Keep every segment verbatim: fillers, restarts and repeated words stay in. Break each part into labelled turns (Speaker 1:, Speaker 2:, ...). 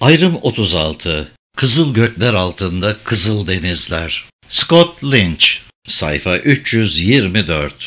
Speaker 1: Ayrım otuz altı. Kızıl gökler altında kızıl denizler. Scott Lynch. Sayfa üç yüz yirmi dört.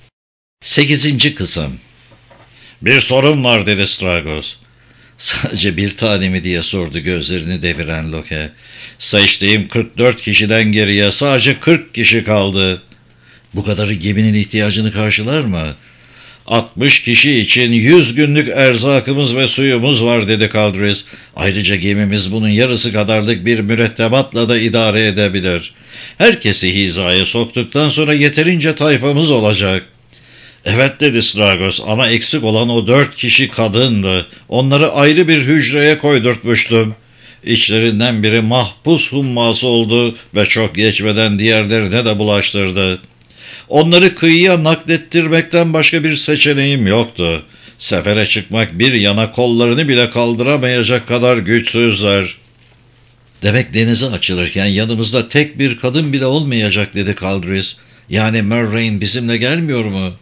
Speaker 1: Sekizinci kısım. Bir sorun var dedi Stragos. Sadece bir tane mi diye sordu gözlerini deviren Locke. Seçtiğim kırk dört kişiden geriye sadece kırk kişi kaldı. Bu kadarı geminin ihtiyacını karşılar mı? altmış kişi için yüz günlük erzakımız ve suyumuz var dedi Kaldris. Ayrıca gemimiz bunun yarısı kadarlık bir mürettebatla da idare edebilir. Herkesi hizaya soktuktan sonra yeterince tayfamız olacak. Evet dedi Stragos ama eksik olan o dört kişi kadındı. Onları ayrı bir hücreye koydurtmuştum. İçlerinden biri mahpus humması oldu ve çok geçmeden diğerlerine de bulaştırdı. Onları kıyıya naklettirmekten başka bir seçeneğim yoktu. Sefere çıkmak bir yana kollarını bile kaldıramayacak kadar güçsüzler. Demek denize açılırken yanımızda tek bir kadın bile olmayacak dedi Kaldris. Yani Murray'in bizimle gelmiyor mu?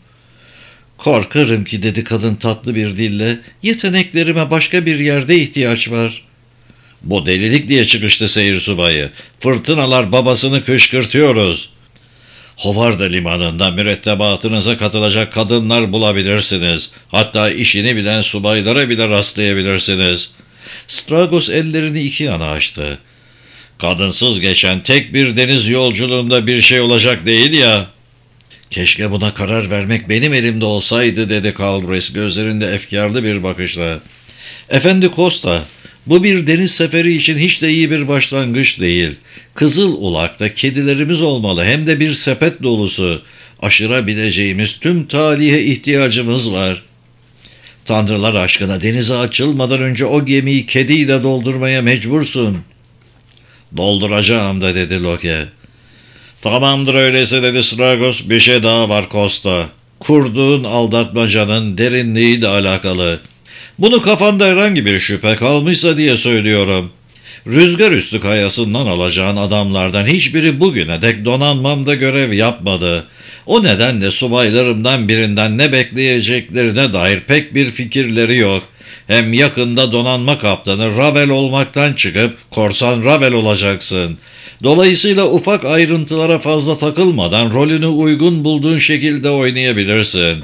Speaker 1: Korkarım ki dedi kadın tatlı bir dille, yeteneklerime başka bir yerde ihtiyaç var. Bu delilik diye çıkıştı seyir subayı. Fırtınalar babasını kışkırtıyoruz. Hovarda limanında mürettebatınıza katılacak kadınlar bulabilirsiniz. Hatta işini bilen subaylara bile rastlayabilirsiniz. Stragos ellerini iki yana açtı. Kadınsız geçen tek bir deniz yolculuğunda bir şey olacak değil ya. Keşke buna karar vermek benim elimde olsaydı dedi Kaldris gözlerinde efkarlı bir bakışla. Efendi Costa, bu bir deniz seferi için hiç de iyi bir başlangıç değil. Kızıl Ulak'ta kedilerimiz olmalı hem de bir sepet dolusu. Aşırabileceğimiz tüm talihe ihtiyacımız var. Tanrılar aşkına denize açılmadan önce o gemiyi kediyle doldurmaya mecbursun. Dolduracağım da dedi Locke. Tamamdır öyleyse dedi Stragos. Bir şey daha var Costa. Kurduğun aldatmacanın derinliğiyle alakalı. Bunu kafanda herhangi bir şüphe kalmışsa diye söylüyorum. Rüzgar üstü kayasından alacağın adamlardan hiçbiri bugüne dek donanmamda görev yapmadı. O nedenle subaylarımdan birinden ne bekleyeceklerine dair pek bir fikirleri yok. Hem yakında donanma kaptanı Ravel olmaktan çıkıp korsan Ravel olacaksın. Dolayısıyla ufak ayrıntılara fazla takılmadan rolünü uygun bulduğun şekilde oynayabilirsin.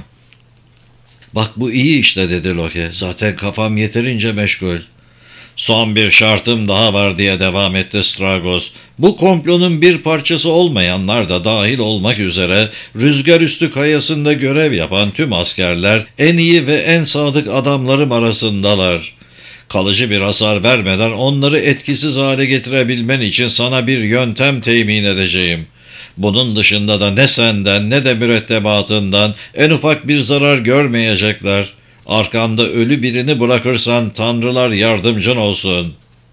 Speaker 1: Bak bu iyi işte dedi Locke. Zaten kafam yeterince meşgul. Son bir şartım daha var diye devam etti Stragos. Bu komplonun bir parçası olmayanlar da dahil olmak üzere rüzgar üstü kayasında görev yapan tüm askerler en iyi ve en sadık adamlarım arasındalar. Kalıcı bir hasar vermeden onları etkisiz hale getirebilmen için sana bir yöntem temin edeceğim. Bunun dışında da ne senden ne de mürettebatından en ufak bir zarar görmeyecekler. Arkamda ölü birini bırakırsan tanrılar yardımcın olsun.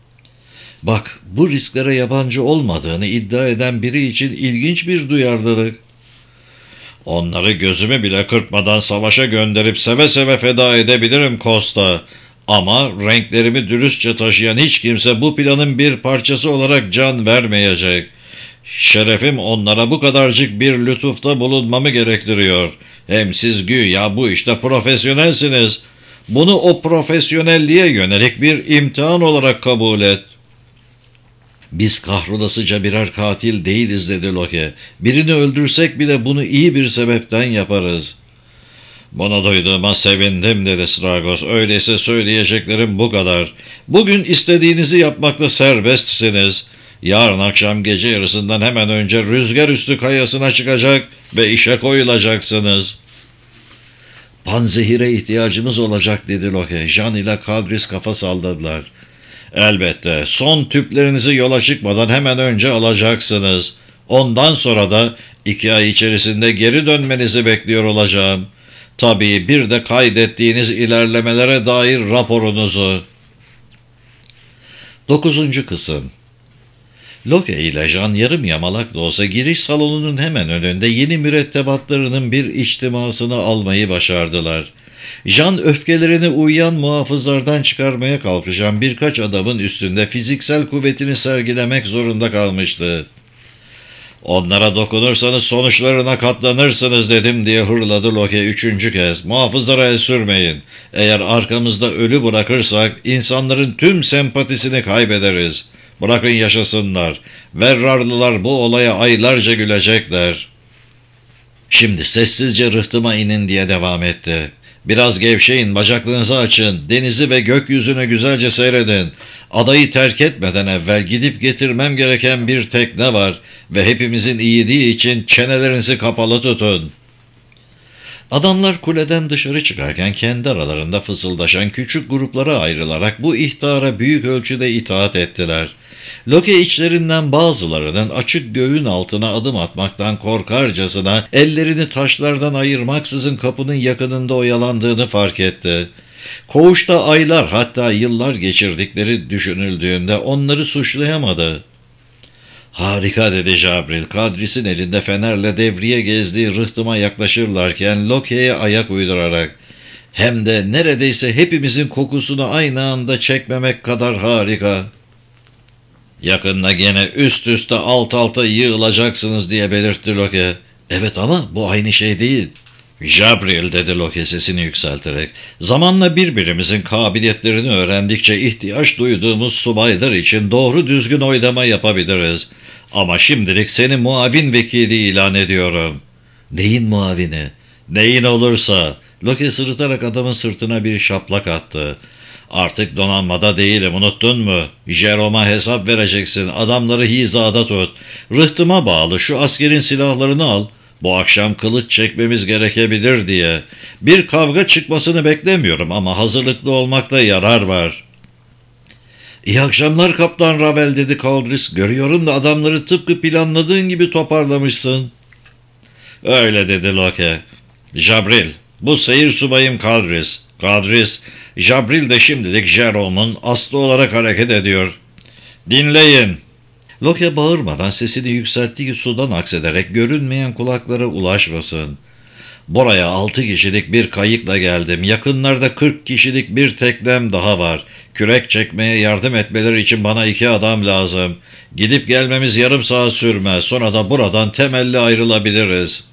Speaker 1: Bak bu risklere yabancı olmadığını iddia eden biri için ilginç bir duyarlılık. Onları gözümü bile kırpmadan savaşa gönderip seve seve feda edebilirim Costa. Ama renklerimi dürüstçe taşıyan hiç kimse bu planın bir parçası olarak can vermeyecek. Şerefim onlara bu kadarcık bir lütufta bulunmamı gerektiriyor. Hem siz güya bu işte profesyonelsiniz. Bunu o profesyonelliğe yönelik bir imtihan olarak kabul et. Biz kahrolasıca birer katil değiliz dedi Locke. Birini öldürsek bile bunu iyi bir sebepten yaparız. Bunu duyduğuma sevindim dedi Stragos. Öyleyse söyleyeceklerim bu kadar. Bugün istediğinizi yapmakta serbestsiniz. Yarın akşam gece yarısından hemen önce rüzgar üstü kayasına çıkacak ve işe koyulacaksınız. Panzehire ihtiyacımız olacak dedi Locke. Jean ile Kaldris kafa salladılar. Elbette son tüplerinizi yola çıkmadan hemen önce alacaksınız. Ondan sonra da iki ay içerisinde geri dönmenizi bekliyor olacağım. Tabii bir de kaydettiğiniz ilerlemelere dair raporunuzu. Dokuzuncu kısım. Locke ile Jean yarım yamalak da olsa giriş salonunun hemen önünde yeni mürettebatlarının bir içtimasını almayı başardılar. Jean öfkelerine uyuyan muhafızlardan çıkarmaya kalkışan birkaç adamın üstünde fiziksel kuvvetini sergilemek zorunda kalmıştı. Onlara dokunursanız sonuçlarına katlanırsınız dedim diye hırladı Loke üçüncü kez. Muhafızlara el sürmeyin. Eğer arkamızda ölü bırakırsak insanların tüm sempatisini kaybederiz. Bırakın yaşasınlar. Verrarlılar bu olaya aylarca gülecekler. Şimdi sessizce rıhtıma inin diye devam etti. Biraz gevşeyin, bacaklarınızı açın, denizi ve gökyüzünü güzelce seyredin. Adayı terk etmeden evvel gidip getirmem gereken bir tekne var ve hepimizin iyiliği için çenelerinizi kapalı tutun. Adamlar kuleden dışarı çıkarken kendi aralarında fısıldaşan küçük gruplara ayrılarak bu ihtara büyük ölçüde itaat ettiler. Loke içlerinden bazılarının açık göğün altına adım atmaktan korkarcasına ellerini taşlardan ayırmaksızın kapının yakınında oyalandığını fark etti. Koğuşta aylar hatta yıllar geçirdikleri düşünüldüğünde onları suçlayamadı. Harika dedi Jabril, Kadris'in elinde fenerle devriye gezdiği rıhtıma yaklaşırlarken Loke'ye ayak uydurarak. Hem de neredeyse hepimizin kokusunu aynı anda çekmemek kadar harika. Yakında gene üst üste alt alta yığılacaksınız diye belirtti Loke. Evet ama bu aynı şey değil. Jabril dedi Loke sesini yükselterek. Zamanla birbirimizin kabiliyetlerini öğrendikçe ihtiyaç duyduğumuz subaylar için doğru düzgün oylama yapabiliriz. Ama şimdilik seni muavin vekili ilan ediyorum. Neyin muavini? Neyin olursa. Loke sırıtarak adamın sırtına bir şaplak attı. Artık donanmada değilim, unuttun mu? Jerome'a hesap vereceksin, adamları hizada tut. Rıhtıma bağlı şu askerin silahlarını al. Bu akşam kılıç çekmemiz gerekebilir diye. Bir kavga çıkmasını beklemiyorum ama hazırlıklı olmakta yarar var. İyi akşamlar Kaptan Ravel dedi Kaldris. Görüyorum da adamları tıpkı planladığın gibi toparlamışsın. Öyle dedi Loke. Jabril, bu seyir subayım Kaldris. Kaldris, Jabril de şimdilik Jerome'un aslı olarak hareket ediyor. Dinleyin. Loke bağırmadan sesini yükselttiği sudan aksederek görünmeyen kulaklara ulaşmasın. Buraya altı kişilik bir kayıkla geldim. Yakınlarda kırk kişilik bir teknem daha var. Kürek çekmeye yardım etmeleri için bana iki adam lazım. Gidip gelmemiz yarım saat sürmez. Sonra da buradan temelli ayrılabiliriz.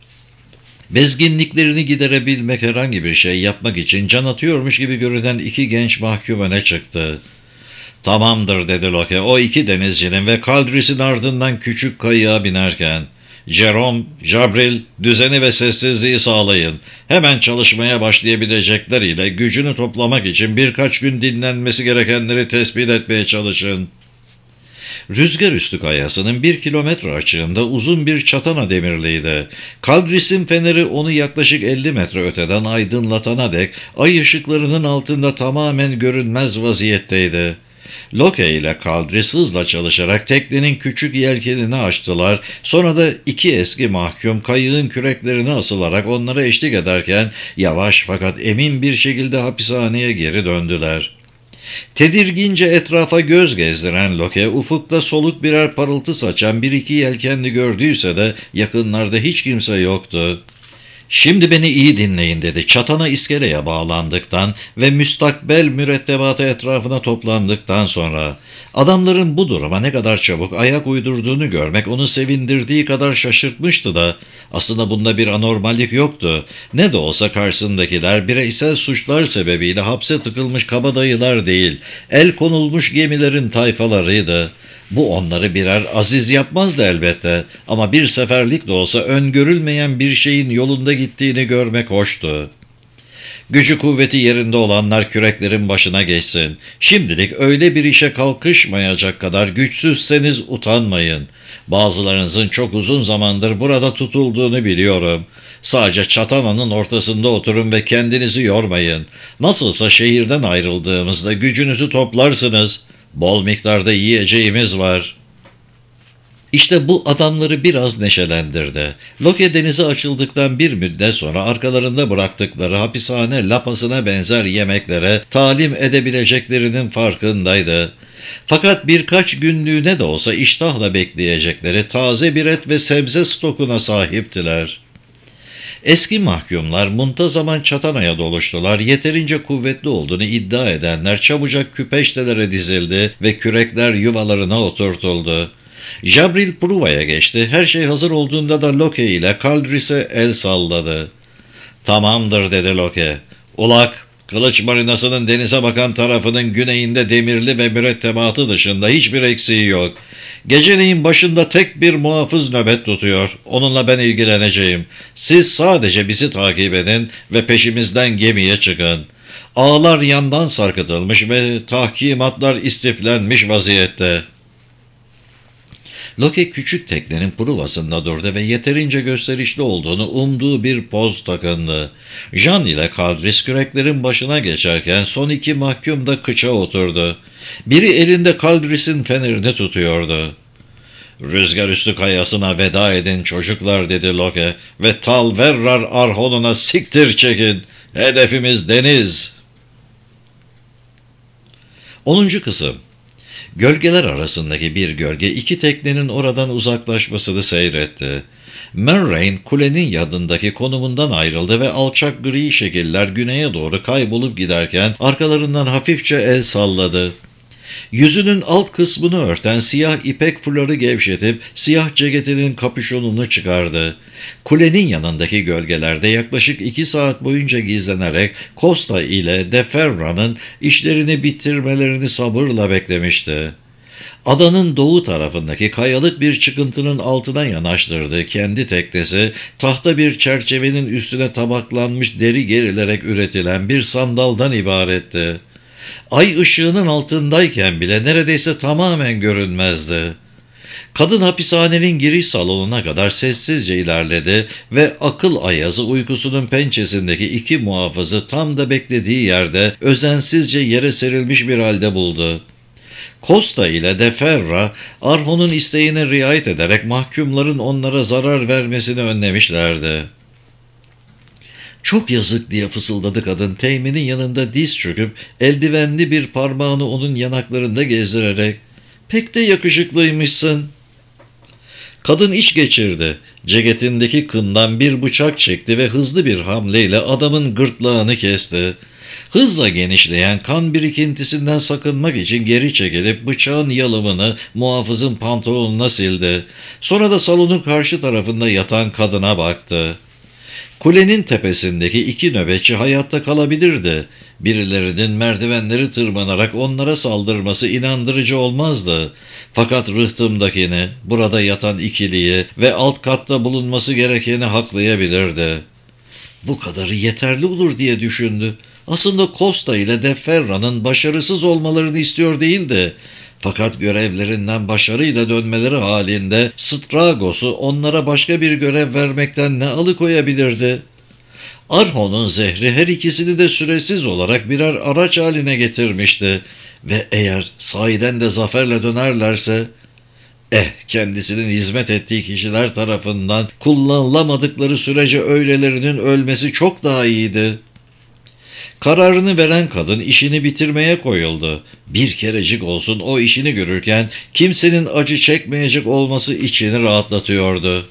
Speaker 1: Bezginliklerini giderebilmek, herhangi bir şey yapmak için can atıyormuş gibi görünen iki genç mahkum öne çıktı. Tamamdır dedi Loke, o iki denizcinin ve Kaldris'in ardından küçük kayığa binerken. Jerome, Jabril, düzeni ve sessizliği sağlayın. Hemen çalışmaya başlayabilecekler ile gücünü toplamak için birkaç gün dinlenmesi gerekenleri tespit etmeye çalışın. Rüzgar üstü kayasının bir kilometre açığında uzun bir çatana demirliydi. Kaldris'in feneri onu yaklaşık elli metre öteden aydınlatana dek ay ışıklarının altında tamamen görünmez vaziyetteydi. Loke ile Kaldris hızla çalışarak teknenin küçük yelkenini açtılar. Sonra da iki eski mahkum kayığın küreklerine asılarak onlara eşlik ederken yavaş fakat emin bir şekilde hapishaneye geri döndüler. Tedirgince etrafa göz gezdiren Loke, ufukta soluk birer parıltı saçan bir iki yelkenli gördüyse de yakınlarda hiç kimse yoktu. Şimdi beni iyi dinleyin dedi. Çatana iskeleye bağlandıktan ve müstakbel mürettebatı etrafına toplandıktan sonra adamların bu duruma ne kadar çabuk ayak uydurduğunu görmek onu sevindirdiği kadar şaşırtmıştı da aslında bunda bir anormallik yoktu. Ne de olsa karşısındakiler bireysel suçlar sebebiyle hapse tıkılmış kabadayılar değil, el konulmuş gemilerin tayfalarıydı. Bu onları birer aziz yapmazdı elbette ama bir seferlik de olsa öngörülmeyen bir şeyin yolunda gittiğini görmek hoştu. Gücü kuvveti yerinde olanlar küreklerin başına geçsin. Şimdilik öyle bir işe kalkışmayacak kadar güçsüzseniz utanmayın. Bazılarınızın çok uzun zamandır burada tutulduğunu biliyorum. Sadece çatananın ortasında oturun ve kendinizi yormayın. Nasılsa şehirden ayrıldığımızda gücünüzü toplarsınız. Bol miktarda yiyeceğimiz var. İşte bu adamları biraz neşelendirdi. Loke denize açıldıktan bir müddet sonra arkalarında bıraktıkları hapishane lapasına benzer yemeklere talim edebileceklerinin farkındaydı. Fakat birkaç günlüğüne de olsa iştahla bekleyecekleri taze bir et ve sebze stokuna sahiptiler. Eski mahkumlar muntazaman çatanaya doluştular. Yeterince kuvvetli olduğunu iddia edenler çabucak küpeştelere dizildi ve kürekler yuvalarına oturtuldu. Jabril Pruva'ya geçti. Her şey hazır olduğunda da Loke ile Kaldris'e el salladı. "Tamamdır," dedi Loke. "Ulak, kılıç marinasının denize bakan tarafının güneyinde demirli ve mürettebatı dışında hiçbir eksiği yok. Geceleyin başında tek bir muhafız nöbet tutuyor. Onunla ben ilgileneceğim. Siz sadece bizi takip edin ve peşimizden gemiye çıkın." Ağlar yandan sarkıtılmış ve tahkimatlar istiflenmiş vaziyette. Loke küçük teknenin pruvasında durdu ve yeterince gösterişli olduğunu umduğu bir poz takındı. Jan ile Kaldris küreklerin başına geçerken son iki mahkum da kıça oturdu. Biri elinde Kaldris'in fenerini tutuyordu. "Rüzgar üstü kayasına veda edin çocuklar," dedi Loke, "ve Talverrar Arhon'una siktir çekin. Hedefimiz deniz." onuncu kısım. Gölgeler arasındaki bir gölge iki teknenin oradan uzaklaşmasını seyretti. Merrain kulenin yanındaki konumundan ayrıldı ve alçak gri şekiller güneye doğru kaybolup giderken arkalarından hafifçe el salladı. Yüzünün alt kısmını örten siyah ipek fuları gevşetip siyah ceketinin kapüşonunu çıkardı. Kulenin yanındaki gölgelerde yaklaşık iki saat boyunca gizlenerek Costa ile De Ferra'nın işlerini bitirmelerini sabırla beklemişti. Adanın doğu tarafındaki kayalık bir çıkıntının altına yanaştırdığı kendi teknesi, tahta bir çerçevenin üstüne tabaklanmış deri gerilerek üretilen bir sandaldan ibaretti. Ay ışığının altındayken bile neredeyse tamamen görünmezdi. Kadın hapishanenin giriş salonuna kadar sessizce ilerledi ve akıl ayazı uykusunun pençesindeki iki muhafızı tam da beklediği yerde özensizce yere serilmiş bir halde buldu. Costa ile De Ferra, Arhon'un isteğine riayet ederek mahkumların onlara zarar vermesini önlemişlerdi. "Çok yazık," diye fısıldadı kadın, Teğmen'in yanında diz çöküp eldivenli bir parmağını onun yanaklarında gezdirerek. "Pek de yakışıklıymışsın." Kadın iç geçirdi. Ceketindeki kından bir bıçak çekti ve hızlı bir hamleyle adamın gırtlağını kesti. Hızla genişleyen kan birikintisinden sakınmak için geri çekilip bıçağın yalımını muhafızın pantolonuna sildi. Sonra da salonun karşı tarafında yatan kadına baktı. Kulenin tepesindeki iki nöbetçi hayatta kalabilirdi. Birilerinin merdivenleri tırmanarak onlara saldırması inandırıcı olmazdı. Fakat rıhtımdakini, burada yatan ikiliyi ve alt katta bulunması gerekeni haklayabilirdi. Bu kadarı yeterli olur diye düşündü. Aslında Costa ile De Ferra'nın başarısız olmalarını istiyor değildi. Fakat görevlerinden başarıyla dönmeleri halinde Stragos'u onlara başka bir görev vermekten ne alıkoyabilirdi? Arhon'un zehri her ikisini de süresiz olarak birer araç haline getirmişti ve eğer sahiden de zaferle dönerlerse, eh kendisinin hizmet ettiği kişiler tarafından kullanılamadıkları sürece öylelerinin ölmesi çok daha iyiydi. Kararını veren kadın işini bitirmeye koyuldu. Bir kerecik olsun o işini görürken kimsenin acı çekmeyecek olması içini rahatlatıyordu.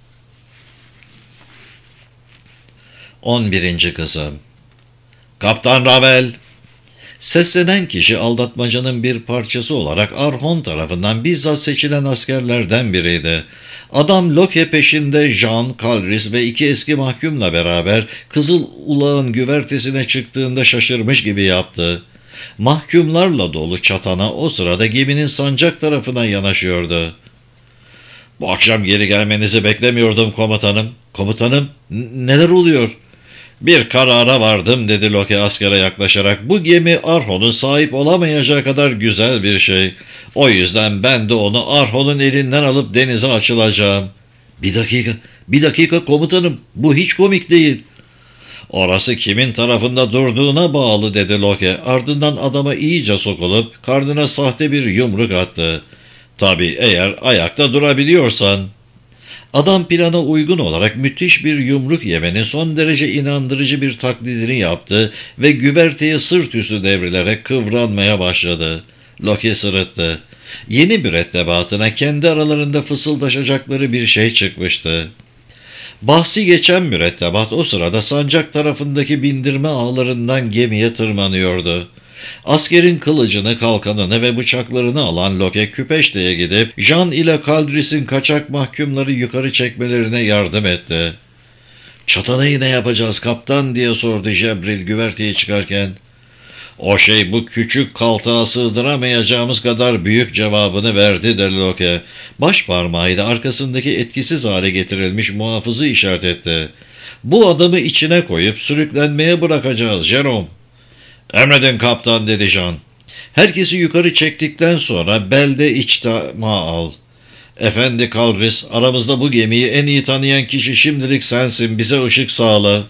Speaker 1: on birinci kısım. "Kaptan Ravel!" Seslenen kişi aldatmacanın bir parçası olarak Arhon tarafından bizzat seçilen askerlerden biriydi. Adam Loke peşinde Jan, Kaldris ve iki eski mahkumla beraber Kızıl Ulağın güvertesine çıktığında şaşırmış gibi yaptı. Mahkumlarla dolu çatana o sırada geminin sancak tarafına yanaşıyordu. "Bu akşam geri gelmenizi beklemiyordum komutanım." "Komutanım, neler oluyor?" "Bir karara vardım," dedi Loke askere yaklaşarak. "Bu gemi Arhon'un sahip olamayacağı kadar güzel bir şey. O yüzden ben de onu Arhon'un elinden alıp denize açılacağım." Bir dakika, bir dakika komutanım, bu hiç komik değil." "Orası kimin tarafında durduğuna bağlı," dedi Loke. Ardından adama iyice sokulup karnına sahte bir yumruk attı. "Tabii eğer ayakta durabiliyorsan." Adam plana uygun olarak müthiş bir yumruk yemenin son derece inandırıcı bir taklidini yaptı ve güverteye sırt üstü devrilerek kıvranmaya başladı. Loki sırıttı. Yeni mürettebatına kendi aralarında fısıldaşacakları bir şey çıkmıştı. Bahsi geçen mürettebat o sırada sancak tarafındaki bindirme ağlarından gemiye tırmanıyordu. Askerin kılıcını, kalkanını ve bıçaklarını alan Loke Küpeşte'ye gidip Jan ile Kaldris'in kaçak mahkumları yukarı çekmelerine yardım etti. ''Çatanayı ne yapacağız kaptan?'' diye sordu Jabril güverteye çıkarken. ''O şey bu küçük kaltağa sığdıramayacağımız kadar büyük,'' cevabını verdi de Loke. Baş parmağıyla arkasındaki etkisiz hale getirilmiş muhafızı işaret etti. ''Bu adamı içine koyup sürüklenmeye bırakacağız Jerome.'' ''Emredin kaptan,'' dedi Jan. Herkesi yukarı çektikten sonra belde içtima al. ''Efendi Kaldris, aramızda bu gemiyi en iyi tanıyan kişi şimdilik sensin, bize ışık sağla.''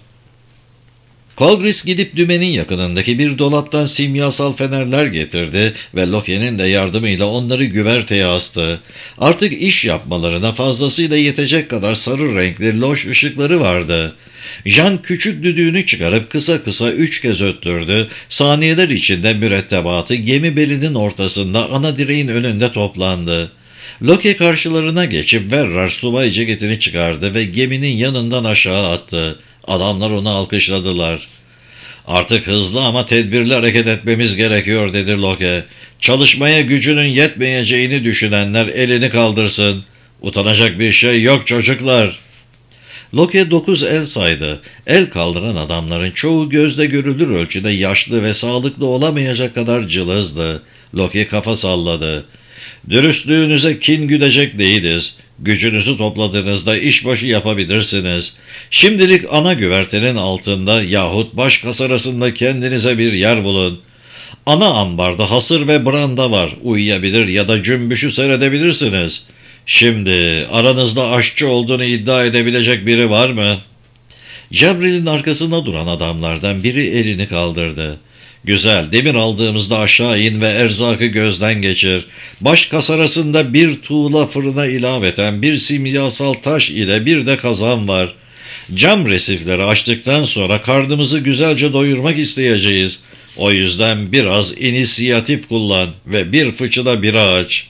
Speaker 1: Kaldris gidip dümenin yakınındaki bir dolaptan simyasal fenerler getirdi ve Loke'nin de yardımıyla onları güverteye astı. Artık iş yapmalarına fazlasıyla yetecek kadar sarı renkli loş ışıkları vardı. Jan küçük düdüğünü çıkarıp kısa kısa üç kez öttürdü. Saniyeler içinde mürettebatı gemi belinin ortasında ana direğin önünde toplandı. Loke karşılarına geçip Verrar subay ceketini çıkardı ve geminin yanından aşağı attı. Adamlar onu alkışladılar. ''Artık hızlı ama tedbirli hareket etmemiz gerekiyor,'' dedi Loke. ''Çalışmaya gücünün yetmeyeceğini düşünenler elini kaldırsın. Utanacak bir şey yok çocuklar.'' Loke dokuz el saydı. El kaldıran adamların çoğu gözde görülür ölçüde yaşlı ve sağlıklı olamayacak kadar cılızdı. Loke kafa salladı. ''Dürüstlüğünüze kin güdecek değiliz. Gücünüzü topladığınızda işbaşı yapabilirsiniz. Şimdilik ana güvertenin altında yahut baş kasarasında kendinize bir yer bulun. Ana ambarda hasır ve branda var. Uyuyabilir ya da cümbüşü seyredebilirsiniz. Şimdi aranızda aşçı olduğunu iddia edebilecek biri var mı?'' Jabril'in arkasında duran adamlardan biri elini kaldırdı. ''Güzel, demir aldığımızda aşağı in ve erzakı gözden geçir. Baş kasarasında bir tuğla fırına ilaveten bir simyasal taş ile bir de kazan var. Cam resifleri açtıktan sonra karnımızı güzelce doyurmak isteyeceğiz. O yüzden biraz inisiyatif kullan ve bir fıçıda bira aç.''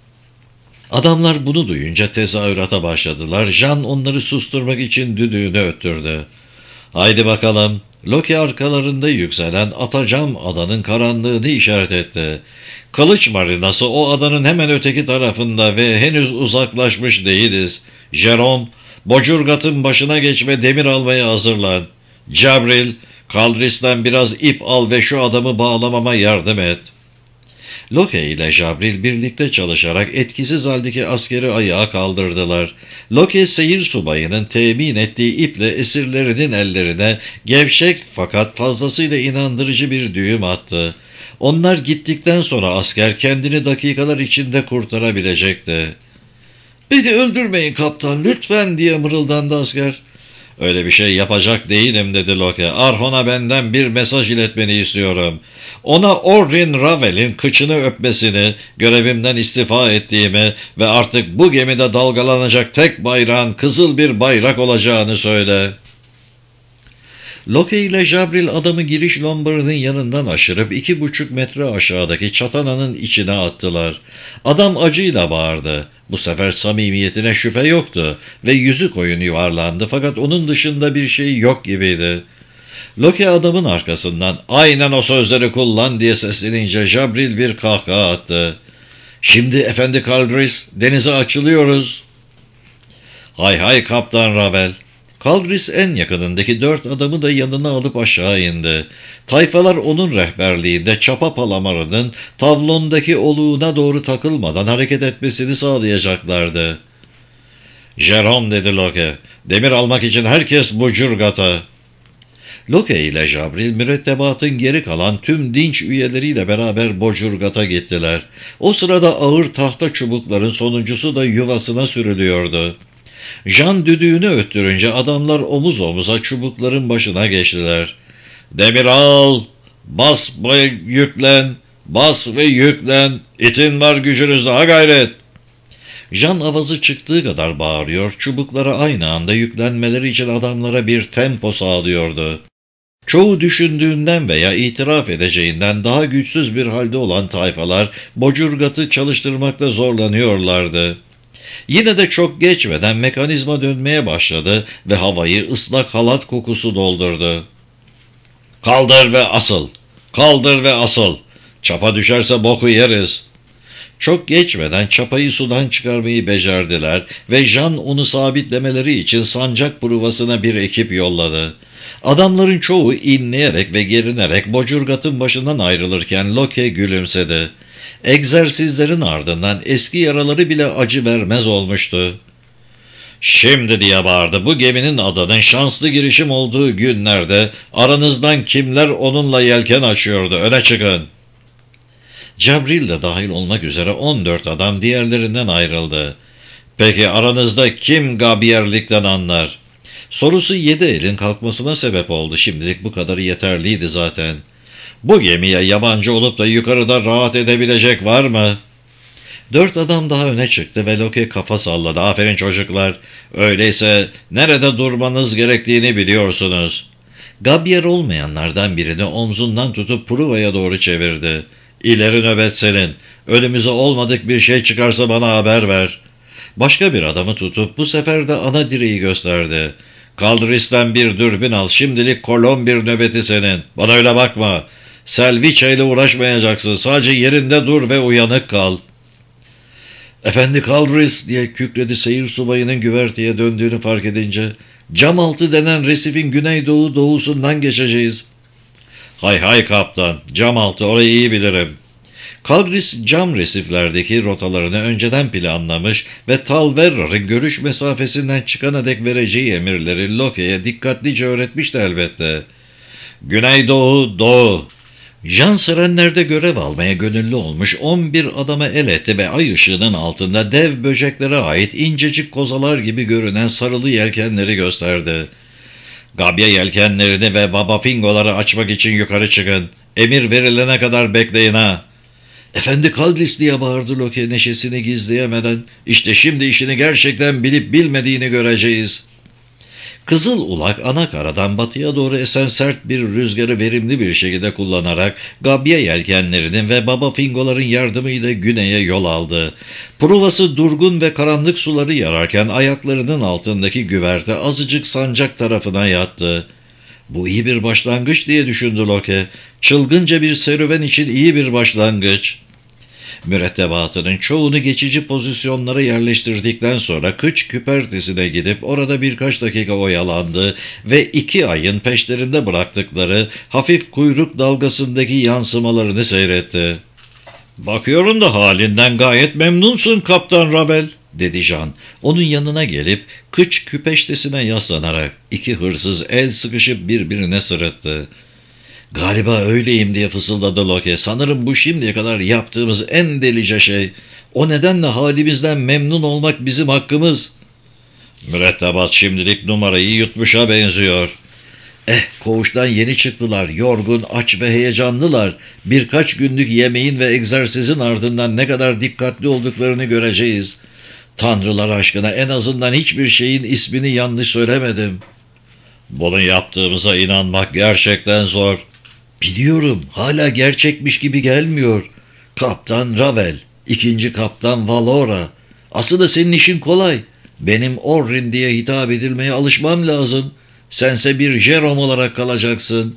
Speaker 1: Adamlar bunu duyunca tezahürata başladılar. Jan onları susturmak için düdüğünü öttürdü. ''Haydi bakalım.'' Loke arkalarında yükselen Atacam adanın karanlığını işaret etti. ''Kılıç marinası o adanın hemen öteki tarafında ve henüz uzaklaşmış değiliz. Jerome, Bocurgat'ın başına geç ve demir almaya hazırlan. Jabril, Kaldris'ten biraz ip al ve şu adamı bağlamama yardım et.'' Loke ile Jabril birlikte çalışarak etkisiz haldeki askeri ayağa kaldırdılar. Loke seyir subayının temin ettiği iple esirlerinin ellerine gevşek fakat fazlasıyla inandırıcı bir düğüm attı. Onlar gittikten sonra asker kendini dakikalar içinde kurtarabilecekti. ''Beni öldürmeyin kaptan lütfen,'' diye mırıldandı asker. ''Öyle bir şey yapacak değilim,'' dedi Loke. ''Arhon'a benden bir mesaj iletmeni istiyorum. Ona Orrin Ravel'in kıçını öpmesini, görevimden istifa ettiğimi ve artık bu gemide dalgalanacak tek bayrağın kızıl bir bayrak olacağını söyle.'' Loke ile Jabril adamı giriş lombarının yanından aşırıp iki buçuk metre aşağıdaki çatananın içine attılar. Adam acıyla bağırdı. Bu sefer samimiyetine şüphe yoktu ve yüzü koyun yuvarlandı fakat onun dışında bir şey yok gibiydi. Loke adamın arkasından ''Aynen o sözleri kullan,'' diye seslenince Jabril bir kahkaha attı. ''Şimdi efendi Kaldris, denize açılıyoruz.'' ''Hay hay kaptan Ravel.'' Kaldris en yakınındaki dört adamı da yanına alıp aşağı indi. Tayfalar onun rehberliğinde çapa palamarının tavlondaki oluğuna doğru takılmadan hareket etmesini sağlayacaklardı. ''Jerome,'' dedi Loke, ''demir almak için herkes Bocurgat'a.'' Loke ile Jabril mürettebatın geri kalan tüm dinç üyeleriyle beraber Bocurgat'a gittiler. O sırada ağır tahta çubukların sonuncusu da yuvasına sürülüyordu. Jan düdüğünü öttürünce adamlar omuz omuza çubukların başına geçtiler. ''Demir al, bas ve yüklen, bas ve yüklen, itin var gücünüzde ha gayret.'' Jan avazı çıktığı kadar bağırıyor, çubuklara aynı anda yüklenmeleri için adamlara bir tempo sağlıyordu. Çoğu düşündüğünden veya itiraf edeceğinden daha güçsüz bir halde olan tayfalar Bocurgat'ı çalıştırmakta zorlanıyorlardı. Yine de çok geçmeden mekanizma dönmeye başladı ve havayı ıslak halat kokusu doldurdu. ''Kaldır ve asıl. Kaldır ve asıl. Çapa düşerse boku yeriz. Çok geçmeden çapayı sudan çıkarmayı becerdiler ve Jean onu sabitlemeleri için sancak pruvasına bir ekip yolladı. Adamların çoğu inleyerek ve gerinerek Bocurgat'ın başından ayrılırken Loke gülümsedi. Egzersizlerin ardından eski yaraları bile acı vermez olmuştu. Şimdi diye bağırdı, bu geminin adının şanslı girişim olduğu günlerde aranızdan kimler onunla yelken açıyordu, öne çıkın. Cabril de dahil olmak üzere on dört adam diğerlerinden ayrıldı. Peki aranızda kim Gabiyerlikten anlar? Sorusu yedi elin kalkmasına sebep oldu. Şimdilik bu kadarı yeterliydi zaten. Bu gemiye yabancı olup da yukarıda rahat edebilecek var mı? Dört adam daha öne çıktı ve Loki kafa salladı. Aferin çocuklar. Öyleyse nerede durmanız gerektiğini biliyorsunuz. Gabier olmayanlardan birini omzundan tutup Pruva'ya doğru çevirdi. İleri nöbet senin. Önümüze olmadık bir şey çıkarsa bana haber ver. Başka bir adamı tutup bu sefer de ana direği gösterdi. Kaldıristen bir dürbün al. Şimdilik kolon bir nöbeti senin. Bana öyle bakma. Selviçe ile uğraşmayacaksın. Sadece yerinde dur ve uyanık kal. Efendi Kaldris diye kükredi seyir subayının güverteye döndüğünü fark edince. Cam altı denen resifin güneydoğu doğusundan geçeceğiz. Hay hay kaptan. Cam altı, orayı iyi bilirim. Kaldris cam resiflerdeki rotalarını önceden planlamış ve Talverrar'ın görüş mesafesinden çıkana dek vereceği emirleri Loke'ye dikkatlice öğretmişti elbette. Güneydoğu, doğu. Jean Serenler'de görev almaya gönüllü olmuş on bir adama el etti ve ay ışığının altında dev böceklere ait incecik kozalar gibi görünen sarılı yelkenleri gösterdi. Gabya yelkenlerini ve babafingoları açmak için yukarı çıkın. Emir verilene kadar bekleyin ha. Efendi Kaldris diye bağırdı Loki neşesini gizleyemeden. İşte şimdi işini gerçekten bilip bilmediğini göreceğiz. Kızıl Ulak ana karadan batıya doğru esen sert bir rüzgarı verimli bir şekilde kullanarak Gabya yelkenlerinin ve baba fingoların yardımıyla güneye yol aldı. Pruvası durgun ve karanlık suları yararken ayaklarının altındaki güverte azıcık sancak tarafına yattı. Bu iyi bir başlangıç diye düşündü Loke. Çılgınca bir serüven için iyi bir başlangıç. Mürettebatının çoğunu geçici pozisyonlara yerleştirdikten sonra kıç küpertesine gidip orada birkaç dakika oyalandı ve iki ayın peşlerinde bıraktıkları hafif kuyruk dalgasındaki yansımalarını seyretti. ''Bakıyorum da halinden gayet memnunsun Kaptan Ravel'' dedi Jean. Onun yanına gelip kıç küpeştesine yaslanarak iki hırsız el sıkışıp birbirine sırıttı. ''Galiba öyleyim'' diye fısıldadı Loke. ''Sanırım bu şimdiye kadar yaptığımız en delice şey. O nedenle halimizden memnun olmak bizim hakkımız.'' ''Mürettebat şimdilik numarayı yutmuşa benziyor.'' ''Eh, koğuştan yeni çıktılar. Yorgun, aç ve heyecanlılar. Birkaç günlük yemeğin ve egzersizin ardından ne kadar dikkatli olduklarını göreceğiz. Tanrılar aşkına en azından hiçbir şeyin ismini yanlış söylemedim.'' ''Bunu yaptığımıza inanmak gerçekten zor.'' ''Biliyorum, hala gerçekmiş gibi gelmiyor. Kaptan Ravel, ikinci kaptan Valora. Aslında senin işin kolay. Benim Orrin diye hitap edilmeye alışmam lazım. Sense bir Jerome olarak kalacaksın.''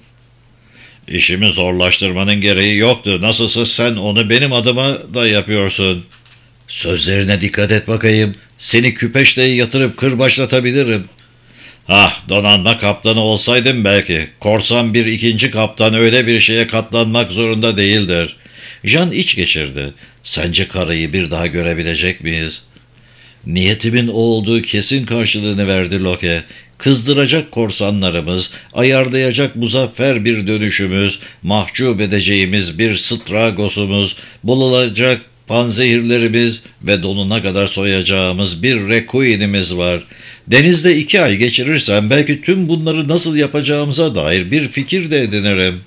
Speaker 1: ''İşimi zorlaştırmanın gereği yoktu. Nasılsa sen onu benim adıma da yapıyorsun.'' ''Sözlerine dikkat et bakayım. Seni küpeşteye yatırıp kırbaçlatabilirim.'' ''Ah, donanma kaptanı olsaydım belki. Korsan bir ikinci kaptan öyle bir şeye katlanmak zorunda değildir.'' Jean iç geçirdi. ''Sence karayı bir daha görebilecek miyiz?'' ''Niyetimin o olduğu kesin karşılığını verdi Loke. Kızdıracak korsanlarımız, ayarlayacak muzaffer bir dönüşümüz, mahcup edeceğimiz bir stragosumuz, bulunacak panzehirlerimiz ve donuna kadar soyacağımız bir rekuinimiz var. Denizde iki ay geçirirsem belki tüm bunları nasıl yapacağımıza dair bir fikir de edinirim.''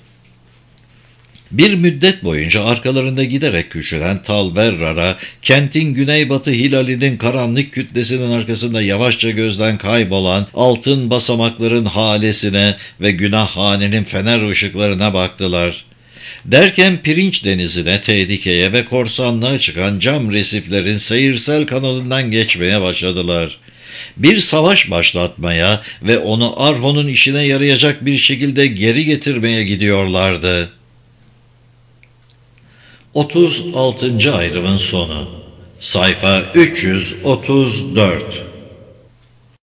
Speaker 1: Bir müddet boyunca arkalarında giderek küçülen Talverrar'a, kentin güneybatı hilalinin karanlık kütlesinin arkasında yavaşça gözden kaybolan altın basamakların halesine ve günahhanenin fener ışıklarına baktılar. Derken Pirinç Denizi'ne, tehlikeye ve korsanlığa çıkan cam resiflerin seyirsel kanalından geçmeye başladılar. Bir savaş başlatmaya ve onu Arhon'un işine yarayacak bir şekilde geri getirmeye gidiyorlardı. otuz altıncı ayrımın sonu. Sayfa üç yüz otuz dört.